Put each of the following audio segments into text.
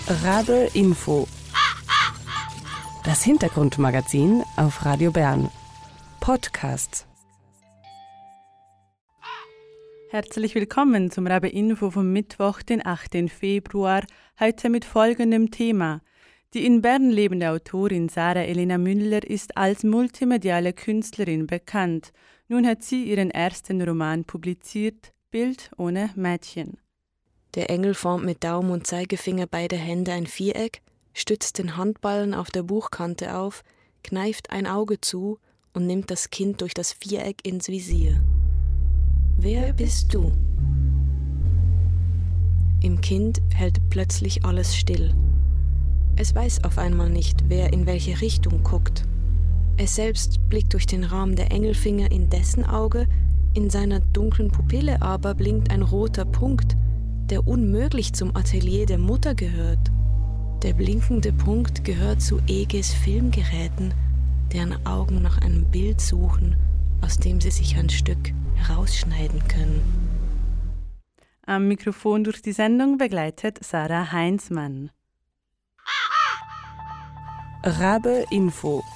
Rabe Info. Das Hintergrundmagazin auf Radio Bern. Podcast. Herzlich willkommen zum Rabe Info vom Mittwoch, den 8. Februar, heute mit folgendem Thema. Die in Bern lebende Autorin Sarah Elena Müller ist als multimediale Künstlerin bekannt. Nun hat sie ihren ersten Roman publiziert, Bild ohne Mädchen. Der Engel formt mit Daumen und Zeigefinger beide Hände ein Viereck, stützt den Handballen auf der Buchkante auf, kneift ein Auge zu und nimmt das Kind durch das Viereck ins Visier. Wer bist du? Im Kind hält plötzlich alles still. Es weiß auf einmal nicht, wer in welche Richtung guckt. Es selbst blickt durch den Rahmen der Engelfinger in dessen Auge, in seiner dunklen Pupille aber blinkt ein roter Punkt, der unmöglich zum Atelier der Mutter gehört. Der blinkende Punkt gehört zu Eges Filmgeräten, deren Augen nach einem Bild suchen, aus dem sie sich ein Stück herausschneiden können. Am Mikrofon durch die Sendung begleitet Sarah Heinzmann. Rabe Info.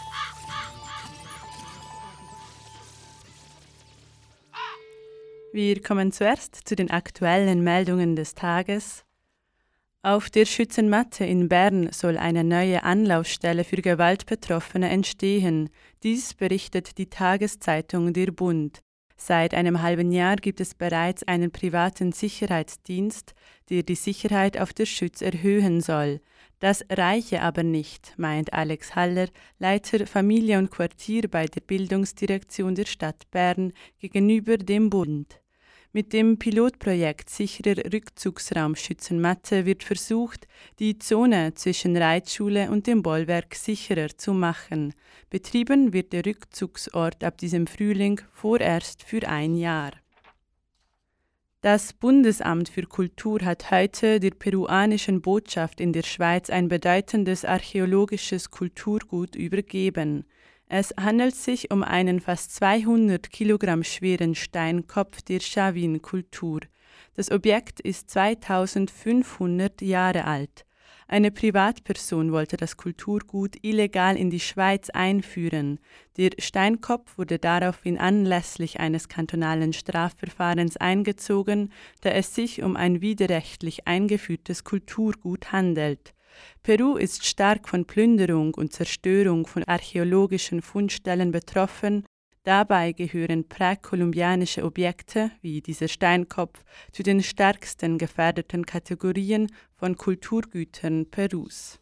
Wir kommen zuerst zu den aktuellen Meldungen des Tages. Auf der Schützenmatte in Bern soll eine neue Anlaufstelle für Gewaltbetroffene entstehen. Dies berichtet die Tageszeitung Der Bund. Seit einem halben Jahr gibt es bereits einen privaten Sicherheitsdienst, der die Sicherheit auf der Schütz erhöhen soll. Das reiche aber nicht, meint Alex Haller, Leiter Familie und Quartier bei der Bildungsdirektion der Stadt Bern gegenüber dem Bund. Mit dem Pilotprojekt Sicherer Rückzugsraum Schützenmatte wird versucht, die Zone zwischen Reitschule und dem Bollwerk sicherer zu machen. Betrieben wird der Rückzugsort ab diesem Frühling vorerst für ein Jahr. Das Bundesamt für Kultur hat heute der peruanischen Botschaft in der Schweiz ein bedeutendes archäologisches Kulturgut übergeben. Es handelt sich um einen fast 200 Kilogramm schweren Steinkopf der Chavin-Kultur. Das Objekt ist 2500 Jahre alt. Eine Privatperson wollte das Kulturgut illegal in die Schweiz einführen. Der Steinkopf wurde daraufhin anlässlich eines kantonalen Strafverfahrens eingezogen, da es sich um ein widerrechtlich eingeführtes Kulturgut handelt. Peru ist stark von Plünderung und Zerstörung von archäologischen Fundstellen betroffen. Dabei gehören präkolumbianische Objekte, wie dieser Steinkopf, zu den stärksten gefährdeten Kategorien von Kulturgütern Perus.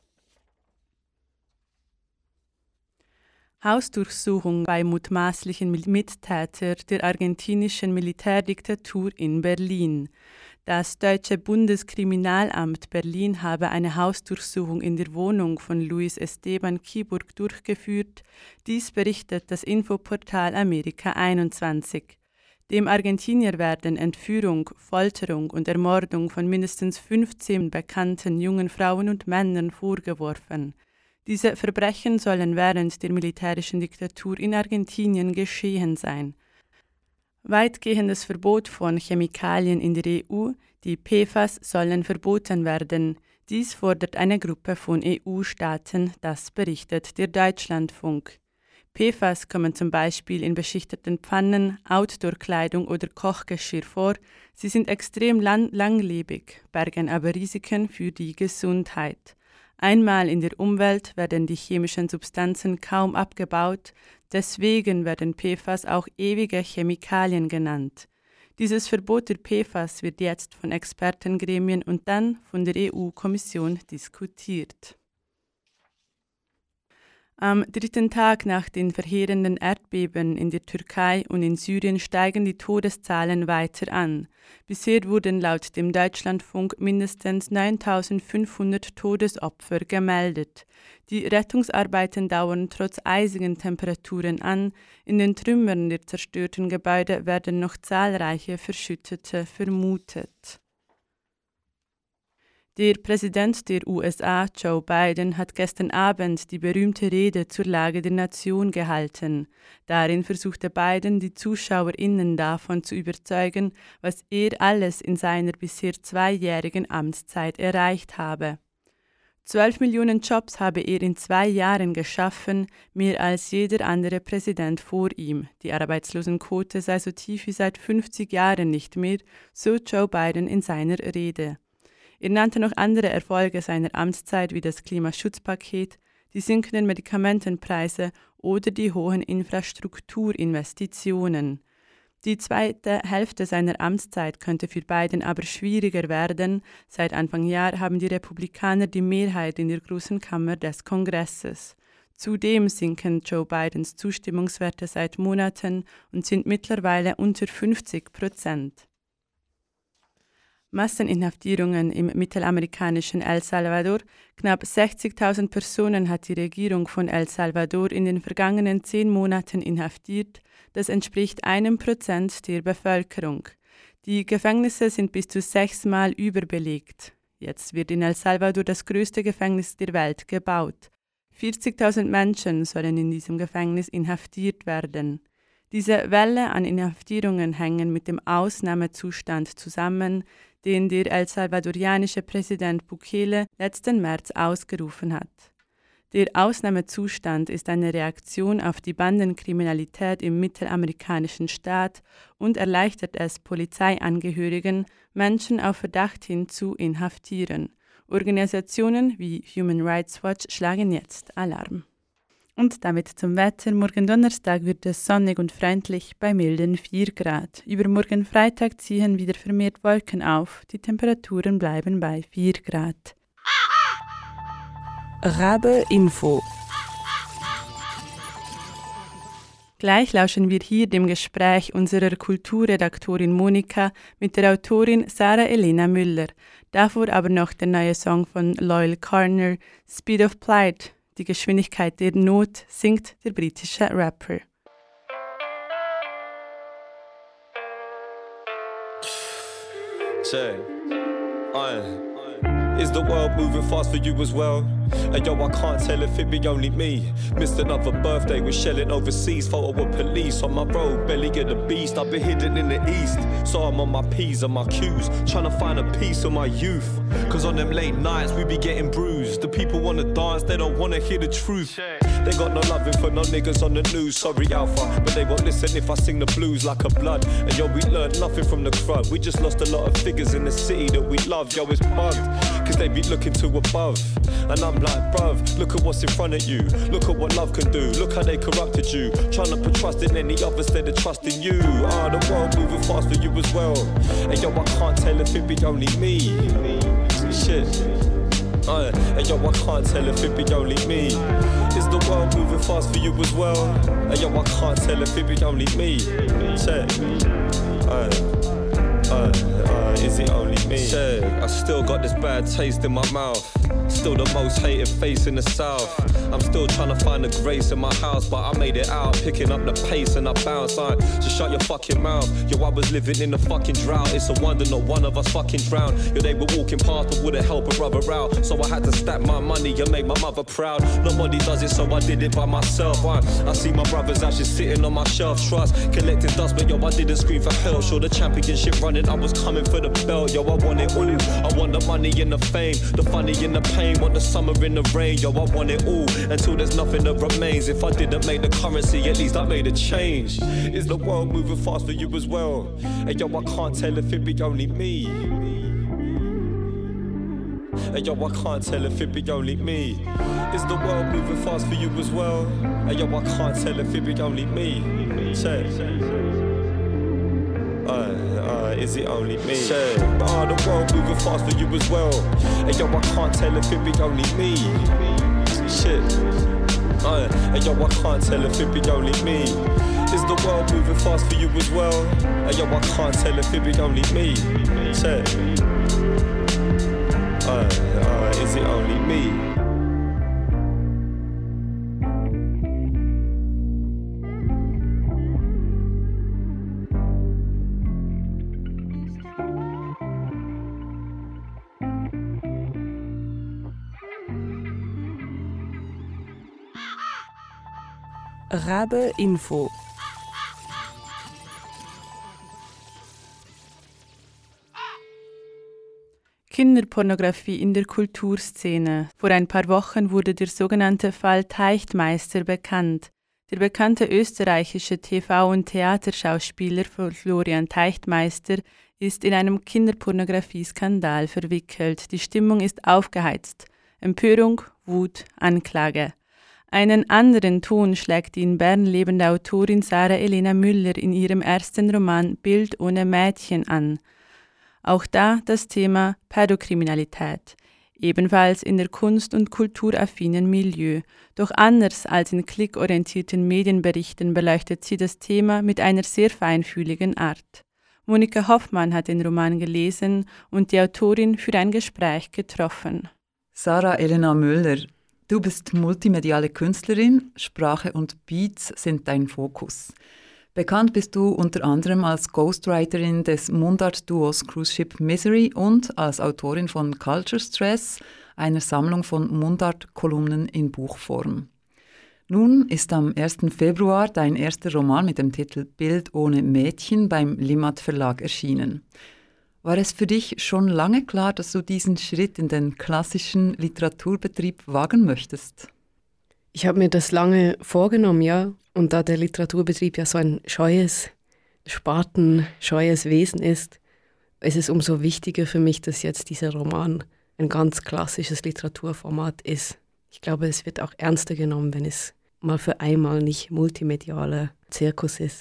Hausdurchsuchung bei mutmaßlichen Mittätern der argentinischen Militärdiktatur in Berlin. Das deutsche Bundeskriminalamt Berlin habe eine Hausdurchsuchung in der Wohnung von Luis Esteban Kibburg durchgeführt. Dies berichtet das Infoportal Amerika 21. Dem Argentinier werden Entführung, Folterung und Ermordung von mindestens 15 bekannten jungen Frauen und Männern vorgeworfen. Diese Verbrechen sollen während der militärischen Diktatur in Argentinien geschehen sein. Weitgehendes Verbot von Chemikalien in der EU, die PFAS, sollen verboten werden. Dies fordert eine Gruppe von EU-Staaten, das berichtet der Deutschlandfunk. PFAS kommen zum Beispiel in beschichteten Pfannen, Outdoor-Kleidung oder Kochgeschirr vor. Sie sind extrem langlebig, bergen aber Risiken für die Gesundheit. Einmal in der Umwelt werden die chemischen Substanzen kaum abgebaut, deswegen werden PFAS auch ewige Chemikalien genannt. Dieses Verbot der PFAS wird jetzt von Expertengremien und dann von der EU-Kommission diskutiert. Am dritten Tag nach den verheerenden Erdbeben in der Türkei und in Syrien steigen die Todeszahlen weiter an. Bisher wurden laut dem Deutschlandfunk mindestens 9.500 Todesopfer gemeldet. Die Rettungsarbeiten dauern trotz eisigen Temperaturen an. In den Trümmern der zerstörten Gebäude werden noch zahlreiche Verschüttete vermutet. Der Präsident der USA, Joe Biden, hat gestern Abend die berühmte Rede zur Lage der Nation gehalten. Darin versuchte Biden, die ZuschauerInnen davon zu überzeugen, was er alles in seiner bisher 2-jährigen Amtszeit erreicht habe. 12 Millionen Jobs habe er in 2 Jahren geschaffen, mehr als jeder andere Präsident vor ihm. Die Arbeitslosenquote sei so tief wie seit 50 Jahren nicht mehr, so Joe Biden in seiner Rede. Er nannte noch andere Erfolge seiner Amtszeit wie das Klimaschutzpaket, die sinkenden Medikamentenpreise oder die hohen Infrastrukturinvestitionen. Die zweite Hälfte seiner Amtszeit könnte für Biden aber schwieriger werden. Seit Anfang Jahr haben die Republikaner die Mehrheit in der Großen Kammer des Kongresses. Zudem sinken Joe Bidens Zustimmungswerte seit Monaten und sind mittlerweile unter 50%. Masseninhaftierungen im mittelamerikanischen El Salvador. Knapp 60.000 Personen hat die Regierung von El Salvador in den vergangenen 10 Monaten inhaftiert. Das entspricht 1% der Bevölkerung. Die Gefängnisse sind bis zu 6-mal überbelegt. Jetzt wird in El Salvador das größte Gefängnis der Welt gebaut. 40.000 Menschen sollen in diesem Gefängnis inhaftiert werden. Diese Welle an Inhaftierungen hängen mit dem Ausnahmezustand zusammen, den der el-salvadorianische Präsident Bukele letzten März ausgerufen hat. Der Ausnahmezustand ist eine Reaktion auf die Bandenkriminalität im mittelamerikanischen Staat und erleichtert es Polizeiangehörigen, Menschen auf Verdacht hin zu inhaftieren. Organisationen wie Human Rights Watch schlagen jetzt Alarm. Und damit zum Wetter. Morgen Donnerstag wird es sonnig und freundlich bei milden 4 Grad. Übermorgen Freitag ziehen wieder vermehrt Wolken auf. Die Temperaturen bleiben bei 4 Grad. Rabe Info. Gleich lauschen wir hier dem Gespräch unserer Kulturredaktorin Monika mit der Autorin Sarah Elena Müller. Davor aber noch der neue Song von Loyle Carner, Speed of Plight. Die Geschwindigkeit der Not, singt der britische Rapper. Is the world moving fast for you as well? And yo, I can't tell if it be only me. Missed another birthday with shelling overseas. Photo of police on my road, belly of the beast. I've been hidden in the east, so I'm on my P's and my Q's, trying to find a piece of my youth. Cause on them late nights we be getting bruised. The people wanna dance, they don't wanna hear the truth. They got no loving for no niggas on the news. Sorry Alpha, but they won't listen if I sing the blues like a blood. And yo, we learned nothing from the crowd. We just lost a lot of figures in the city that we love. Yo, it's bugged, cause they be looking to above. And I'm like, bruv, look at what's in front of you. Look at what love can do. Look how they corrupted you. Trying to put trust in any other instead of trusting you. The world moving fast for you as well. And yo, I can't tell if it be only me. Shit. And yo, I can't tell if it be only me. Is the world moving fast for you as well? And yo, I can't tell if it be only me. Check. Is it only me? Check. I still got this bad taste in my mouth. Still the most hated face in the south. I'm still trying to find the grace in my house, but I made it out, picking up the pace and I bounce. Just shut your fucking mouth. Yo, I was living in a fucking drought. It's a wonder not one of us fucking drowned. Yo, they were walking past but wouldn't help a brother out. So I had to stack my money and make my mother proud. Nobody does it, so I did it by myself. I see my brothers actually sitting on my shelf. Trust, collecting dust, but yo, I didn't scream for help. Sure, the championship running, I was coming for the belt. Yo, I want it all. I want the money and the fame, the funny and the pain. Want the summer in the rain. Yo, I want it all until there's nothing that remains. If I didn't make the currency, at least I made a change. Is the world moving fast for you as well? And yo, I can't tell if it be only me. And yo, I can't tell if it be only me. Is the world moving fast for you as well? And yo, I can't tell if it be only me. Check. Is it only me? Check. The world moving fast for you as well. And yo, I can't tell if it be only me. Shit. And yo, I can't tell if it be only me. Is the world moving fast for you as well? And yo, I can't tell if it be only me. Check. Is it only me? Rabe Info. Kinderpornografie in der Kulturszene. Vor ein paar Wochen wurde der sogenannte Fall Teichtmeister bekannt. Der bekannte österreichische TV- und Theaterschauspieler Florian Teichtmeister ist in einem Kinderpornografieskandal verwickelt. Die Stimmung ist aufgeheizt. Empörung, Wut, Anklage. Einen anderen Ton schlägt die in Bern lebende Autorin Sarah Elena Müller in ihrem ersten Roman Bild ohne Mädchen an. Auch da das Thema Pädokriminalität, ebenfalls in der kunst- und kulturaffinen Milieu. Doch anders als in klickorientierten Medienberichten beleuchtet sie das Thema mit einer sehr feinfühligen Art. Monika Hoffmann hat den Roman gelesen und die Autorin für ein Gespräch getroffen. Sarah Elena Müller, du bist multimediale Künstlerin, Sprache und Beats sind dein Fokus. Bekannt bist du unter anderem als Ghostwriterin des Mundart-Duos Cruise Ship Misery und als Autorin von Culture Stress, einer Sammlung von Mundart-Kolumnen in Buchform. Nun ist am 1. Februar dein erster Roman mit dem Titel Bild ohne Mädchen beim Limmat Verlag erschienen. War es für dich schon lange klar, dass du diesen Schritt in den klassischen Literaturbetrieb wagen möchtest? Ich habe mir das lange vorgenommen, ja. Und da der Literaturbetrieb ja so ein scheues Wesen ist es umso wichtiger für mich, dass jetzt dieser Roman ein ganz klassisches Literaturformat ist. Ich glaube, es wird auch ernster genommen, wenn es mal für einmal nicht multimedialer Zirkus ist.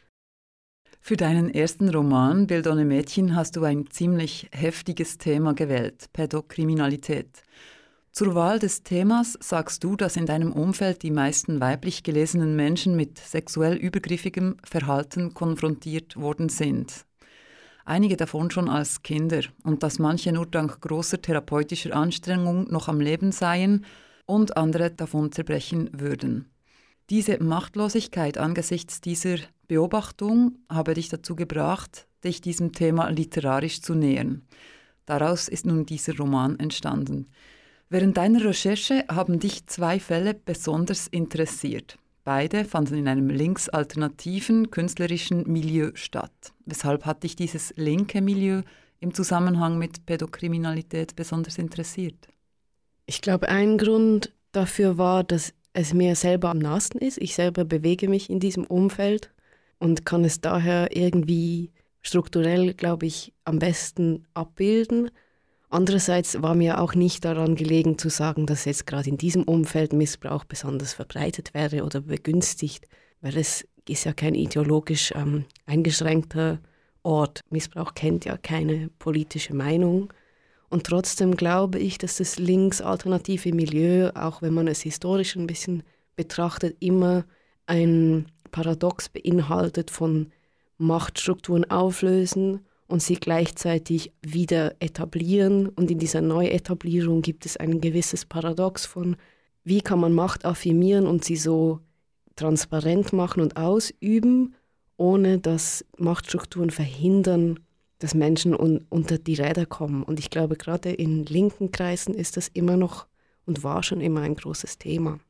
Für deinen ersten Roman Bild ohne Mädchen hast du ein ziemlich heftiges Thema gewählt, Pädokriminalität. Zur Wahl des Themas sagst du, dass in deinem Umfeld die meisten weiblich gelesenen Menschen mit sexuell übergriffigem Verhalten konfrontiert worden sind. Einige davon schon als Kinder und dass manche nur dank großer therapeutischer Anstrengung noch am Leben seien und andere davon zerbrechen würden. Diese Machtlosigkeit angesichts dieser Beobachtung habe dich dazu gebracht, dich diesem Thema literarisch zu nähern. Daraus ist nun dieser Roman entstanden. Während deiner Recherche haben dich 2 Fälle besonders interessiert. Beide fanden in einem linksalternativen künstlerischen Milieu statt. Weshalb hat dich dieses linke Milieu im Zusammenhang mit Pädokriminalität besonders interessiert? Ich glaube, ein Grund dafür war, dass es mir selber am nahesten ist. Ich selber bewege mich in diesem Umfeld und kann es daher irgendwie strukturell, glaube ich, am besten abbilden. Andererseits war mir auch nicht daran gelegen zu sagen, dass jetzt gerade in diesem Umfeld Missbrauch besonders verbreitet wäre oder begünstigt, weil es ist ja kein ideologisch eingeschränkter Ort. Missbrauch kennt ja keine politische Meinung. Und trotzdem glaube ich, dass das linksalternative Milieu, auch wenn man es historisch ein bisschen betrachtet, immer ein Paradox beinhaltet von Machtstrukturen auflösen und sie gleichzeitig wieder etablieren. Und in dieser Neuetablierung gibt es ein gewisses Paradox von, wie kann man Macht affirmieren und sie so transparent machen und ausüben, ohne dass Machtstrukturen verhindern, dass Menschen unter die Räder kommen. Und ich glaube, gerade in linken Kreisen ist das immer noch und war schon immer ein großes Thema.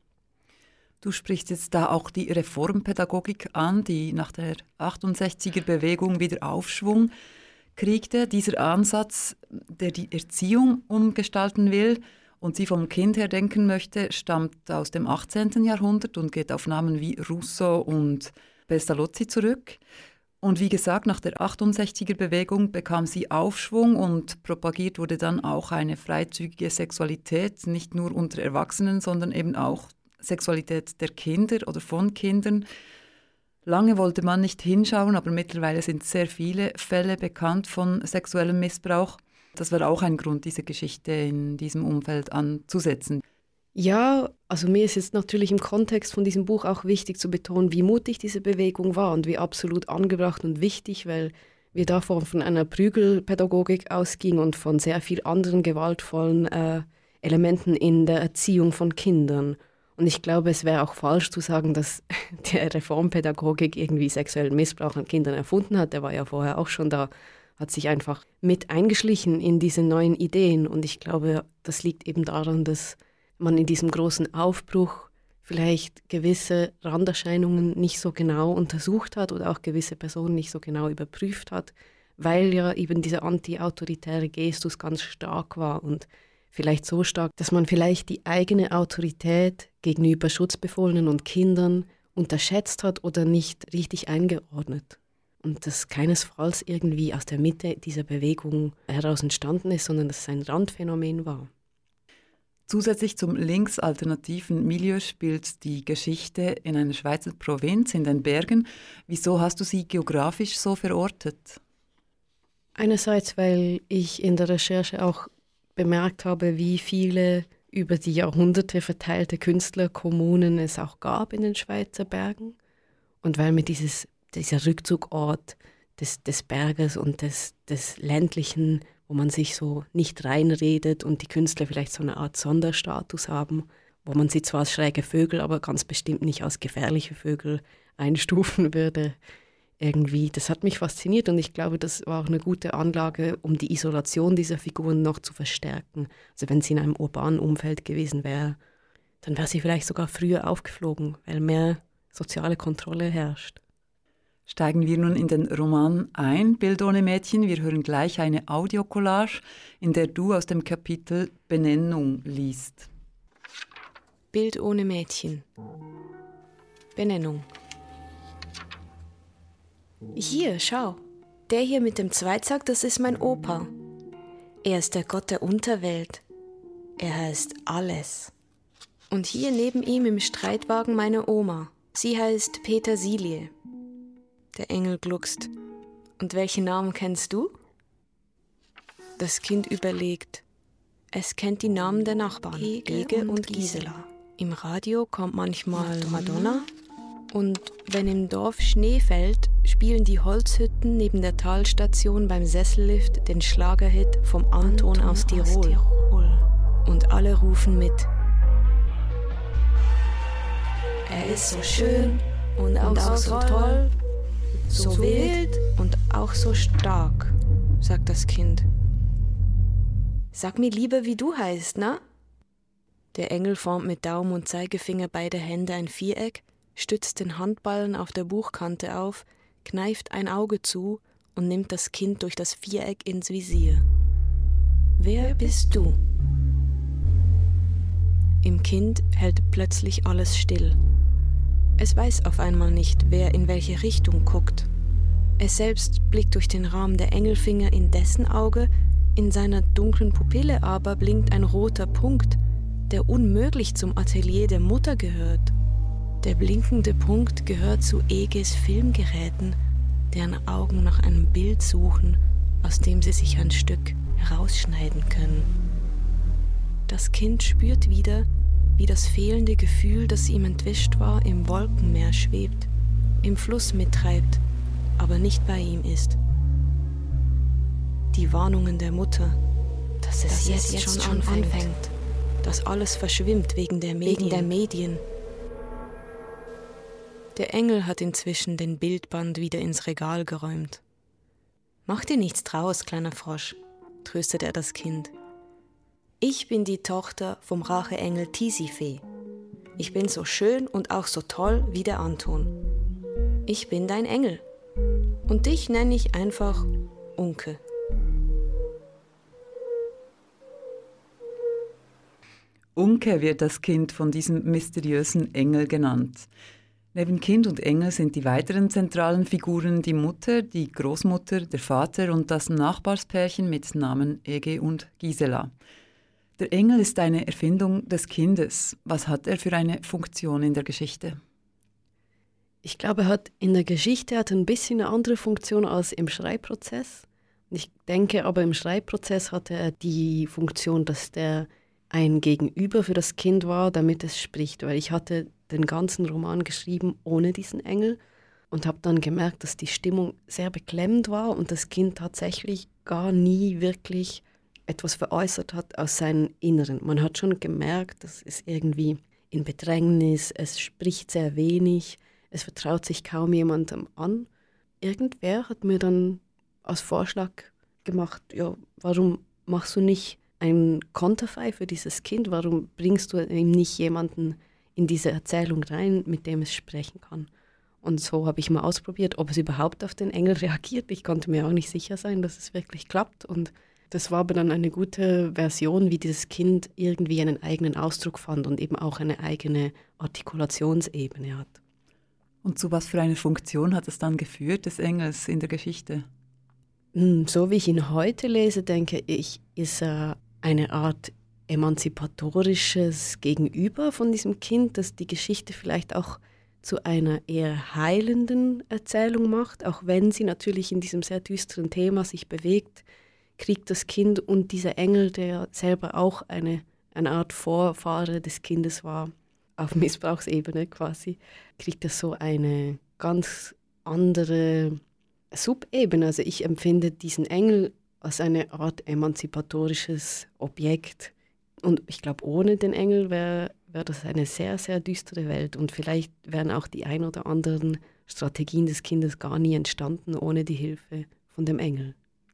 Du sprichst jetzt da auch die Reformpädagogik an, die nach der 68er-Bewegung wieder Aufschwung kriegte. Dieser Ansatz, der die Erziehung umgestalten will und sie vom Kind her denken möchte, stammt aus dem 18. Jahrhundert und geht auf Namen wie Rousseau und Pestalozzi zurück. Und wie gesagt, nach der 68er-Bewegung bekam sie Aufschwung und propagiert wurde dann auch eine freizügige Sexualität, nicht nur unter Erwachsenen, sondern eben auch Sexualität der Kinder oder von Kindern. Lange wollte man nicht hinschauen, aber mittlerweile sind sehr viele Fälle bekannt von sexuellem Missbrauch. Das war auch ein Grund, diese Geschichte in diesem Umfeld anzusetzen. Ja, also mir ist jetzt natürlich im Kontext von diesem Buch auch wichtig zu betonen, wie mutig diese Bewegung war und wie absolut angebracht und wichtig, weil wir davon von einer Prügelpädagogik ausgingen und von sehr vielen anderen gewaltvollen Elementen in der Erziehung von Kindern. Und ich glaube, es wäre auch falsch zu sagen, dass die Reformpädagogik irgendwie sexuellen Missbrauch an Kindern erfunden hat. Der war ja vorher auch schon da, hat sich einfach mit eingeschlichen in diese neuen Ideen. Und ich glaube, das liegt eben daran, dass man in diesem großen Aufbruch vielleicht gewisse Randerscheinungen nicht so genau untersucht hat oder auch gewisse Personen nicht so genau überprüft hat, weil ja eben dieser anti-autoritäre Gestus ganz stark war und vielleicht so stark, dass man vielleicht die eigene Autorität gegenüber Schutzbefohlenen und Kindern unterschätzt hat oder nicht richtig eingeordnet. Und das keinesfalls irgendwie aus der Mitte dieser Bewegung heraus entstanden ist, sondern dass es ein Randphänomen war. Zusätzlich zum linksalternativen Milieu spielt die Geschichte in einer Schweizer Provinz, in den Bergen. Wieso hast du sie geografisch so verortet? Einerseits, weil ich in der Recherche auch bemerkt habe, wie viele über die Jahrhunderte verteilte Künstlerkommunen es auch gab in den Schweizer Bergen. Und weil mir dieser Rückzugort des Berges und des ländlichen, wo man sich so nicht reinredet und die Künstler vielleicht so eine Art Sonderstatus haben, wo man sie zwar als schräge Vögel, aber ganz bestimmt nicht als gefährliche Vögel einstufen würde. Irgendwie, das hat mich fasziniert und ich glaube, das war auch eine gute Anlage, um die Isolation dieser Figuren noch zu verstärken. Also wenn sie in einem urbanen Umfeld gewesen wäre, dann wäre sie vielleicht sogar früher aufgeflogen, weil mehr soziale Kontrolle herrscht. Steigen wir nun in den Roman ein, Bild ohne Mädchen. Wir hören gleich eine Audiocollage, in der du aus dem Kapitel Benennung liest. Bild ohne Mädchen. Benennung. Hier, schau. Der hier mit dem Zweizack, das ist mein Opa. Er ist der Gott der Unterwelt. Er heißt Alles. Und hier neben ihm im Streitwagen meine Oma. Sie heißt Petersilie. Der Engel gluckst. Und welchen Namen kennst du? Das Kind überlegt. Es kennt die Namen der Nachbarn, Ege und Gisela. Im Radio kommt manchmal Madonna. Und wenn im Dorf Schnee fällt, spielen die Holzhütten neben der Talstation beim Sessellift den Schlagerhit vom Anton aus Tirol. Und alle rufen mit. Er ist so schön und auch so toll, so wild und auch so stark, sagt das Kind. Sag mir lieber, wie du heißt, na? Der Engel formt mit Daumen und Zeigefinger beide Hände ein Viereck, stützt den Handballen auf der Buchkante auf, kneift ein Auge zu und nimmt das Kind durch das Viereck ins Visier. Wer bist du? Im Kind hält plötzlich alles still. Es weiß auf einmal nicht, wer in welche Richtung guckt. Es selbst blickt durch den Rahmen der Engelfinger in dessen Auge, in seiner dunklen Pupille aber blinkt ein roter Punkt, der unmöglich zum Atelier der Mutter gehört. Der blinkende Punkt gehört zu Eges Filmgeräten, deren Augen nach einem Bild suchen, aus dem sie sich ein Stück herausschneiden können. Das Kind spürt wieder, wie das fehlende Gefühl, das ihm entwischt war, im Wolkenmeer schwebt, im Fluss mittreibt, aber nicht bei ihm ist. Die Warnungen der Mutter, dass es jetzt schon anfängt, dass alles verschwimmt wegen der Medien. Der Engel hat inzwischen den Bildband wieder ins Regal geräumt. Mach dir nichts draus, kleiner Frosch, tröstet er das Kind. Ich bin die Tochter vom Racheengel Tisifee. Ich bin so schön und auch so toll wie der Anton. Ich bin dein Engel. Und dich nenne ich einfach Unke. Unke wird das Kind von diesem mysteriösen Engel genannt. Neben Kind und Engel sind die weiteren zentralen Figuren die Mutter, die Großmutter, der Vater und das Nachbarspärchen mit Namen Ege und Gisela. Der Engel ist eine Erfindung des Kindes. Was hat er für eine Funktion in der Geschichte? Ich glaube, er hat in der Geschichte ein bisschen eine andere Funktion als im Schreibprozess. Ich denke aber, im Schreibprozess hatte er die Funktion, dass der ein Gegenüber für das Kind war, damit es spricht. Weil ich hatte den ganzen Roman geschrieben ohne diesen Engel und habe dann gemerkt, dass die Stimmung sehr beklemmend war und das Kind tatsächlich gar nie wirklich etwas veräußert hat aus seinem Inneren. Man hat schon gemerkt, dass es irgendwie in Bedrängnis, es spricht sehr wenig, es vertraut sich kaum jemandem an. Irgendwer hat mir dann als Vorschlag gemacht, ja, warum machst du nicht ein Konterfei für dieses Kind? Warum bringst du ihm nicht jemanden in diese Erzählung rein, mit dem es sprechen kann? Und so habe ich mal ausprobiert, ob es überhaupt auf den Engel reagiert. Ich konnte mir auch nicht sicher sein, dass es wirklich klappt. Und das war aber dann eine gute Version, wie dieses Kind irgendwie einen eigenen Ausdruck fand und eben auch eine eigene Artikulationsebene hat. Und zu was für einer Funktion hat es dann geführt, des Engels in der Geschichte? So wie ich ihn heute lese, denke ich, ist er eine Art emanzipatorisches Gegenüber von diesem Kind, das die Geschichte vielleicht auch zu einer eher heilenden Erzählung macht, auch wenn sie natürlich in diesem sehr düsteren Thema sich bewegt, kriegt das Kind und dieser Engel, der selber auch eine Art Vorfahre des Kindes war, auf Missbrauchsebene quasi, kriegt er so eine ganz andere Subebene. Also ich empfinde diesen Engel als eine Art emanzipatorisches Objekt. Und ich glaube, ohne den Engel wäre das eine sehr, sehr düstere Welt. Und vielleicht wären auch die ein oder anderen Strategien des Kindes gar nie entstanden ohne die Hilfe von dem Engel.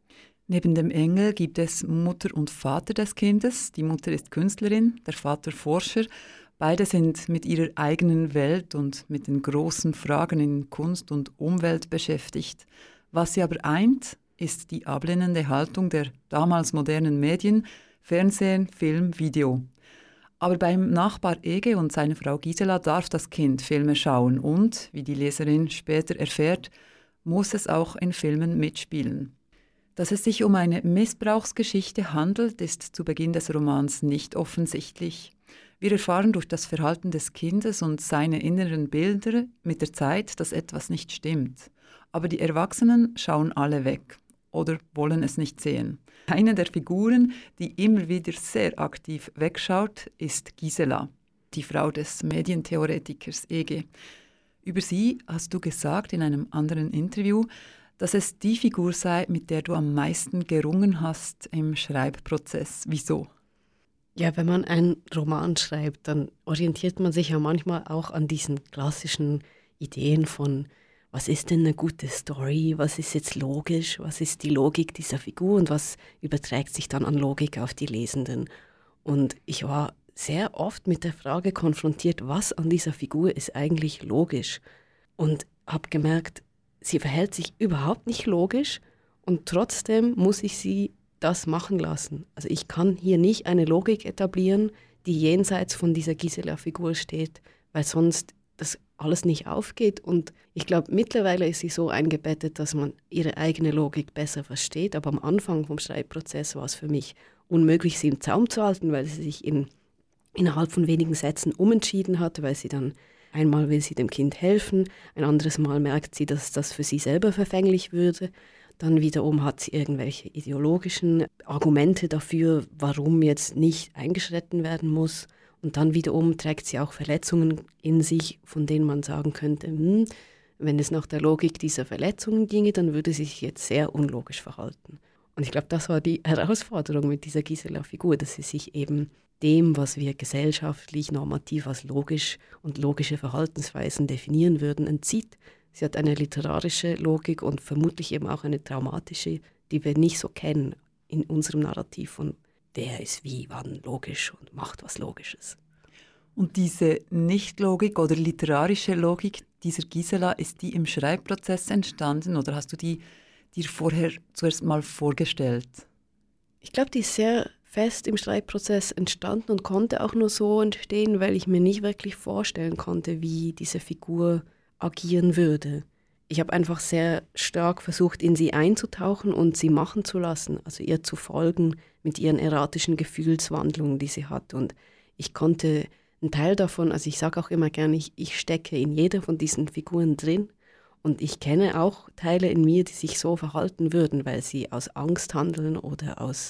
Neben dem Engel gibt es Mutter und Vater des Kindes. Die Mutter ist Künstlerin, der Vater Forscher. Beide sind mit ihrer eigenen Welt und mit den großen Fragen in Kunst und Umwelt beschäftigt. Was sie aber eint, ist die ablehnende Haltung der damals modernen Medien, Fernsehen, Film, Video. Aber beim Nachbar Ege und seiner Frau Gisela darf das Kind Filme schauen und, wie die Leserin später erfährt, muss es auch in Filmen mitspielen. Dass es sich um eine Missbrauchsgeschichte handelt, ist zu Beginn des Romans nicht offensichtlich. Wir erfahren durch das Verhalten des Kindes und seine inneren Bilder mit der Zeit, dass etwas nicht stimmt. Aber die Erwachsenen schauen alle weg oder wollen es nicht sehen. Eine der Figuren, die immer wieder sehr aktiv wegschaut, ist Gisela, die Frau des Medientheoretikers Ege. Über sie hast du gesagt in einem anderen Interview, dass es die Figur sei, mit der du am meisten gerungen hast im Schreibprozess. Wieso? Ja, wenn man einen Roman schreibt, dann orientiert man sich ja manchmal auch an diesen klassischen Ideen von, was ist denn eine gute Story, was ist jetzt logisch, was ist die Logik dieser Figur und was überträgt sich dann an Logik auf die Lesenden. Und ich war sehr oft mit der Frage konfrontiert, was an dieser Figur ist eigentlich logisch. Und habe gemerkt, sie verhält sich überhaupt nicht logisch und trotzdem muss ich sie das machen lassen. Also ich kann hier nicht eine Logik etablieren, die jenseits von dieser Gisela-Figur steht, weil sonst das alles nicht aufgeht. Und ich glaube, mittlerweile ist sie so eingebettet, dass man ihre eigene Logik besser versteht. Aber am Anfang vom Schreibprozess war es für mich unmöglich, sie im Zaum zu halten, weil sie sich innerhalb von wenigen Sätzen umentschieden hat, weil sie dann einmal will sie dem Kind helfen, ein anderes Mal merkt sie, dass das für sie selber verfänglich würde. Dann wiederum hat sie irgendwelche ideologischen Argumente dafür, warum jetzt nicht eingeschritten werden muss. Und dann wiederum trägt sie auch Verletzungen in sich, von denen man sagen könnte, wenn es nach der Logik dieser Verletzungen ginge, dann würde sie sich jetzt sehr unlogisch verhalten. Und ich glaube, das war die Herausforderung mit dieser Gisela-Figur, dass sie sich eben dem, was wir gesellschaftlich normativ als logisch und logische Verhaltensweisen definieren würden, entzieht. Sie hat eine literarische Logik und vermutlich eben auch eine traumatische, die wir nicht so kennen in unserem Narrativ von der ist wie, wann logisch und macht was Logisches. Und diese Nicht-Logik oder literarische Logik dieser Gisela, ist die im Schreibprozess entstanden oder hast du die dir vorher zuerst mal vorgestellt? Ich glaube, die ist sehr fest im Schreibprozess entstanden und konnte auch nur so entstehen, weil ich mir nicht wirklich vorstellen konnte, wie diese Figur agieren würde. Ich habe einfach sehr stark versucht, in sie einzutauchen und sie machen zu lassen, also ihr zu folgen mit ihren erratischen Gefühlswandlungen, die sie hat. Und ich konnte einen Teil davon, also ich sage auch immer gerne, ich stecke in jeder von diesen Figuren drin und ich kenne auch Teile in mir, die sich so verhalten würden, weil sie aus Angst handeln oder aus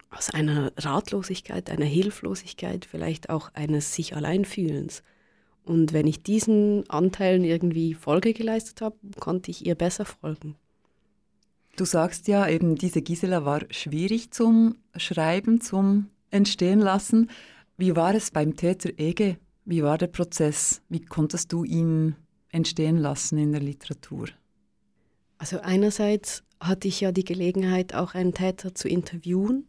einer Ratlosigkeit, einer Hilflosigkeit, vielleicht auch eines sich Alleinfühlens. Und wenn ich diesen Anteilen irgendwie Folge geleistet habe, konnte ich ihr besser folgen. Du sagst ja eben, diese Gisela war schwierig zum Schreiben, zum Entstehen lassen. Wie war es beim Täter Ege? Wie war der Prozess? Wie konntest du ihn entstehen lassen in der Literatur? Also einerseits hatte ich ja die Gelegenheit, auch einen Täter zu interviewen,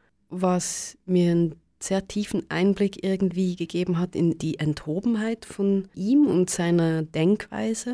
was mir einen sehr tiefen Einblick irgendwie gegeben hat in die Enthobenheit von ihm und seiner Denkweise.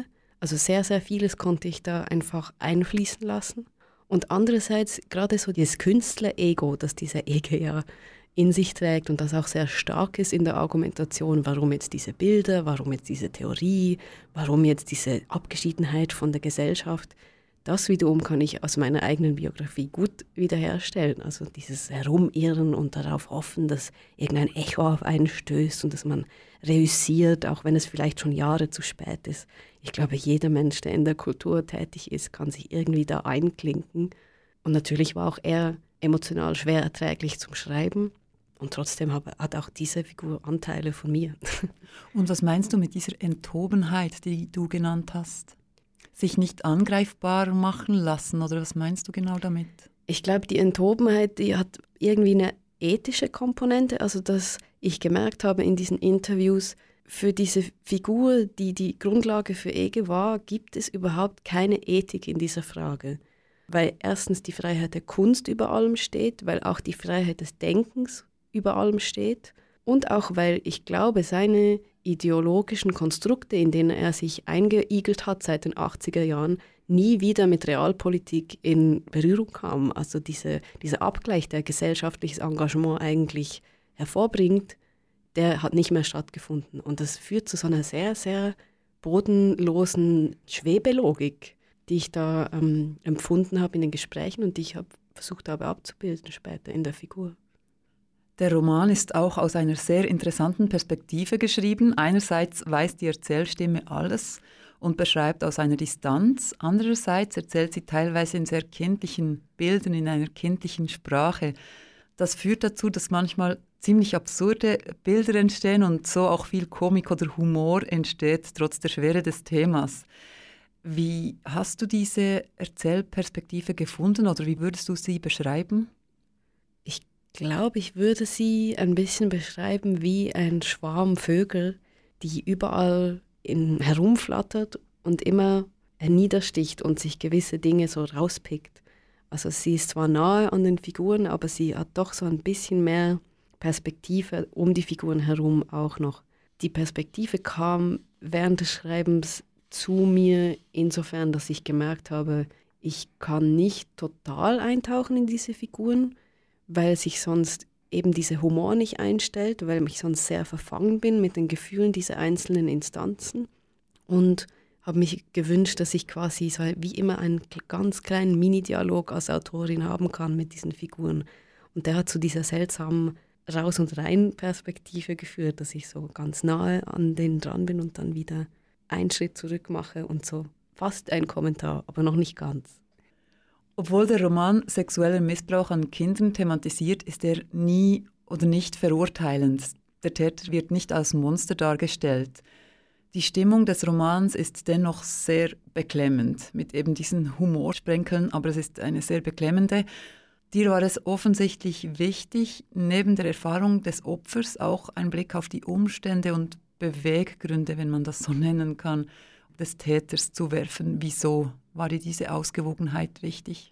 Also sehr, sehr vieles konnte ich da einfach einfließen lassen. Und andererseits gerade so dieses Künstler-Ego, das dieser Ege ja in sich trägt und das auch sehr stark ist in der Argumentation, warum jetzt diese Bilder, warum jetzt diese Theorie, warum jetzt diese Abgeschiedenheit von der Gesellschaft, das wiederum kann ich aus meiner eigenen Biografie gut wiederherstellen. Also dieses Herumirren und darauf hoffen, dass irgendein Echo auf einen stößt und dass man reüssiert, auch wenn es vielleicht schon Jahre zu spät ist. Ich glaube, jeder Mensch, der in der Kultur tätig ist, kann sich irgendwie da einklinken. Und natürlich war auch er emotional schwer erträglich zum Schreiben. Und trotzdem hat auch diese Figur Anteile von mir. Und was meinst du mit dieser Enthobenheit, die du genannt hast? Sich nicht angreifbar machen lassen, oder was meinst du genau damit? Ich glaube, die Enthobenheit, die hat irgendwie eine ethische Komponente, also dass ich gemerkt habe in diesen Interviews, für diese Figur, die die Grundlage für Ege war, gibt es überhaupt keine Ethik in dieser Frage. Weil erstens die Freiheit der Kunst über allem steht, weil auch die Freiheit des Denkens über allem steht und auch weil ich glaube, seine ideologischen Konstrukte, in denen er sich eingeigelt hat seit den 80er Jahren, nie wieder mit Realpolitik in Berührung kam. Also dieser Abgleich, der gesellschaftliches Engagement eigentlich hervorbringt, der hat nicht mehr stattgefunden. Und das führt zu so einer sehr, sehr bodenlosen Schwebelogik, die ich da empfunden habe in den Gesprächen und die ich versucht habe abzubilden später in der Figur. Der Roman ist auch aus einer sehr interessanten Perspektive geschrieben. Einerseits weiß die Erzählstimme alles und beschreibt aus einer Distanz. Andererseits erzählt sie teilweise in sehr kindlichen Bildern, in einer kindlichen Sprache. Das führt dazu, dass manchmal ziemlich absurde Bilder entstehen und so auch viel Komik oder Humor entsteht, trotz der Schwere des Themas. Wie hast du diese Erzählperspektive gefunden oder wie würdest du sie beschreiben? Ich glaube, ich würde sie ein bisschen beschreiben wie ein Schwarm Vögel, die überall herumflattert und immer niedersticht und sich gewisse Dinge so rauspickt. Also sie ist zwar nahe an den Figuren, aber sie hat doch so ein bisschen mehr Perspektive um die Figuren herum auch noch. Die Perspektive kam während des Schreibens zu mir insofern, dass ich gemerkt habe, ich kann nicht total eintauchen in diese Figuren, weil sich sonst eben dieser Humor nicht einstellt, weil ich sonst sehr verfangen bin mit den Gefühlen dieser einzelnen Instanzen und habe mich gewünscht, dass ich quasi so wie immer einen ganz kleinen Mini-Dialog als Autorin haben kann mit diesen Figuren. Und der hat zu dieser seltsamen Raus- und Rein-Perspektive geführt, dass ich so ganz nahe an denen dran bin und dann wieder einen Schritt zurück mache und so fast ein Kommentar, aber noch nicht ganz. Obwohl der Roman sexuellen Missbrauch an Kindern thematisiert, ist er nie oder nicht verurteilend. Der Täter wird nicht als Monster dargestellt. Die Stimmung des Romans ist dennoch sehr beklemmend, mit eben diesen Humorsprenkeln, aber es ist eine sehr beklemmende. Dir war es offensichtlich wichtig, neben der Erfahrung des Opfers auch einen Blick auf die Umstände und Beweggründe, wenn man das so nennen kann, des Täters zu werfen. Wieso war dir diese Ausgewogenheit wichtig?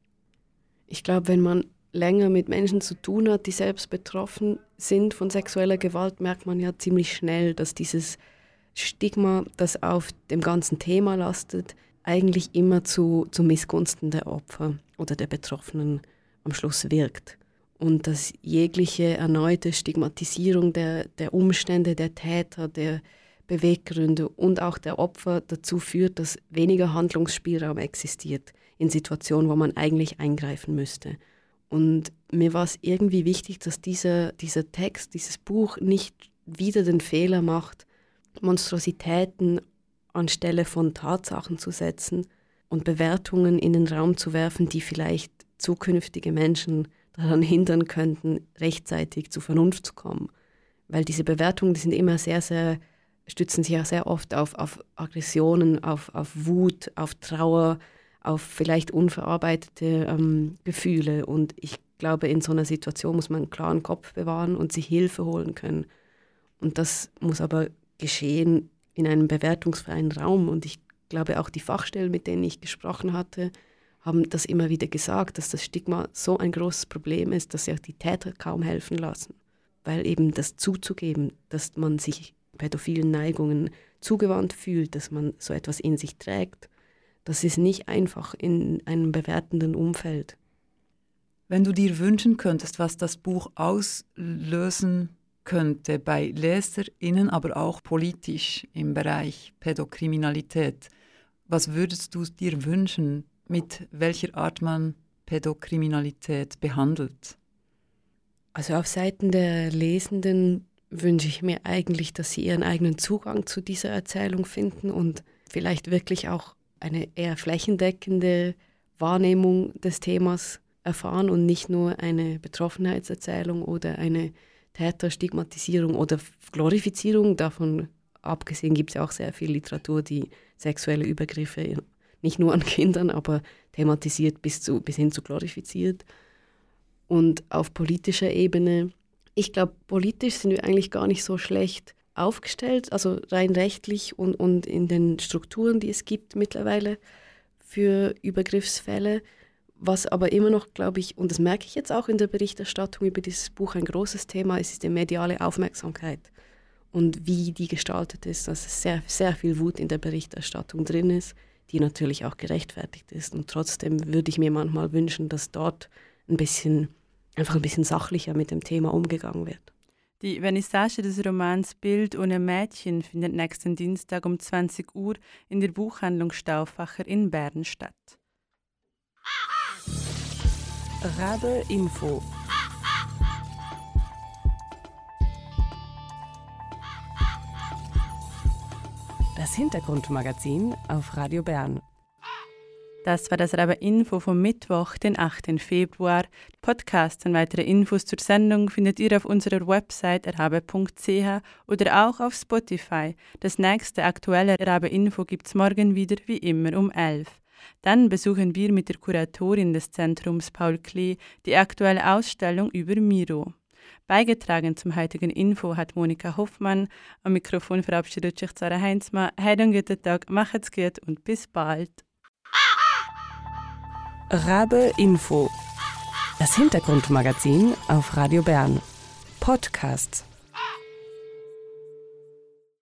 Ich glaube, wenn man länger mit Menschen zu tun hat, die selbst betroffen sind von sexueller Gewalt, merkt man ja ziemlich schnell, dass dieses Stigma, das auf dem ganzen Thema lastet, eigentlich immer zu Missgunsten der Opfer oder der Betroffenen am Schluss wirkt. Und dass jegliche erneute Stigmatisierung der Umstände, der Täter, der Beweggründe und auch der Opfer dazu führt, dass weniger Handlungsspielraum existiert in Situationen, wo man eigentlich eingreifen müsste. Und mir war es irgendwie wichtig, dass dieser Text, dieses Buch nicht wieder den Fehler macht, Monstrositäten anstelle von Tatsachen zu setzen und Bewertungen in den Raum zu werfen, die vielleicht zukünftige Menschen daran hindern könnten, rechtzeitig zur Vernunft zu kommen. Weil diese Bewertungen, die sind immer stützen sich ja sehr oft auf Aggressionen, auf Wut, auf Trauer, auf vielleicht unverarbeitete Gefühle. Und ich glaube, in so einer Situation muss man einen klaren Kopf bewahren und sich Hilfe holen können. Und das muss aber geschehen in einem bewertungsfreien Raum. Und ich glaube, auch die Fachstellen, mit denen ich gesprochen hatte, haben das immer wieder gesagt, dass das Stigma so ein großes Problem ist, dass sich auch die Täter kaum helfen lassen. Weil eben das zuzugeben, dass man sich pädophilen Neigungen zugewandt fühlt, dass man so etwas in sich trägt. Das ist nicht einfach in einem bewertenden Umfeld. Wenn du dir wünschen könntest, was das Buch auslösen könnte bei LeserInnen, aber auch politisch im Bereich Pädokriminalität, was würdest du dir wünschen, mit welcher Art man Pädokriminalität behandelt? Also auf Seiten der Lesenden wünsche ich mir eigentlich, dass sie ihren eigenen Zugang zu dieser Erzählung finden und vielleicht wirklich auch eine eher flächendeckende Wahrnehmung des Themas erfahren und nicht nur eine Betroffenheitserzählung oder eine Täterstigmatisierung oder Glorifizierung. Davon abgesehen gibt es ja auch sehr viel Literatur, die sexuelle Übergriffe nicht nur an Kindern, aber thematisiert bis hin zu glorifiziert. Und auf politischer Ebene, ich glaube, politisch sind wir eigentlich gar nicht so schlecht aufgestellt, also rein rechtlich und in den Strukturen, die es gibt mittlerweile für Übergriffsfälle. Was aber immer noch, glaube ich, und das merke ich jetzt auch in der Berichterstattung über dieses Buch, ein großes Thema ist die mediale Aufmerksamkeit und wie die gestaltet ist, dass es sehr, sehr viel Wut in der Berichterstattung drin ist, die natürlich auch gerechtfertigt ist. Und trotzdem würde ich mir manchmal wünschen, dass dort einfach ein bisschen sachlicher mit dem Thema umgegangen wird. Die Vernissage des Romans Bild ohne Mädchen findet nächsten Dienstag um 20 Uhr in der Buchhandlung Stauffacher in Bern statt. Rabe Info. Das Hintergrundmagazin auf Radio Bern. Das war das Rabe Info vom Mittwoch, den 8. Februar. Podcasts und weitere Infos zur Sendung findet ihr auf unserer Website rabe.ch oder auch auf Spotify. Das nächste aktuelle Rabe Info gibt es morgen wieder, wie immer um 11. Dann besuchen wir mit der Kuratorin des Zentrums Paul Klee die aktuelle Ausstellung über Miro. Beigetragen zum heutigen Info hat Monika Hoffmann. Am Mikrofon verabschiedet sich Sarah Heinzmann. Heute einen guten Tag, macht's gut und bis bald. Rabe Info. Das Hintergrundmagazin auf Radio Bern. Podcasts.